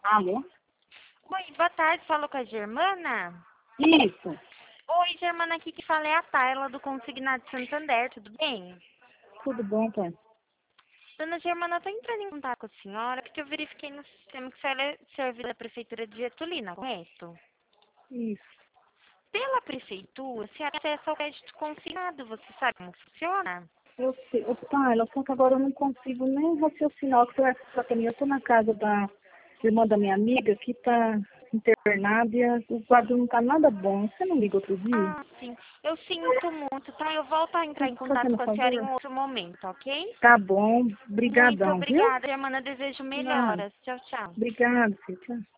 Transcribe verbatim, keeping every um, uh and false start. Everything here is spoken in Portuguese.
Alô? Oi, boa tarde, falo com a Germana? Isso. Oi, Germana, aqui que fala é a Tayla do Consignado Santander, tudo bem? Tudo bom, pai? Dona Germana, estou entrando em contato com a senhora porque eu verifiquei no sistema que a senhora é servida da Prefeitura de Getulina, correto? Isso. Pela Prefeitura, se acessa ao crédito consignado, você sabe como funciona? Eu sei. Ô, pai, só que agora eu não consigo nem raciocinar o que você vai falar pra mim. Eu tô na casa da irmã da minha amiga que tá internada e a- o quadro não tá nada bom. Você não liga outro dia? Ah, sim. Eu sinto muito, tá? Eu volto a entrar Tá em contato fazendo com a senhora em favor? um outro momento, ok? Tá bom. Muito Brigadão, viu? obrigada, Germana. Desejo Não. melhoras. Tchau, tchau. Obrigado, filho. Tchau.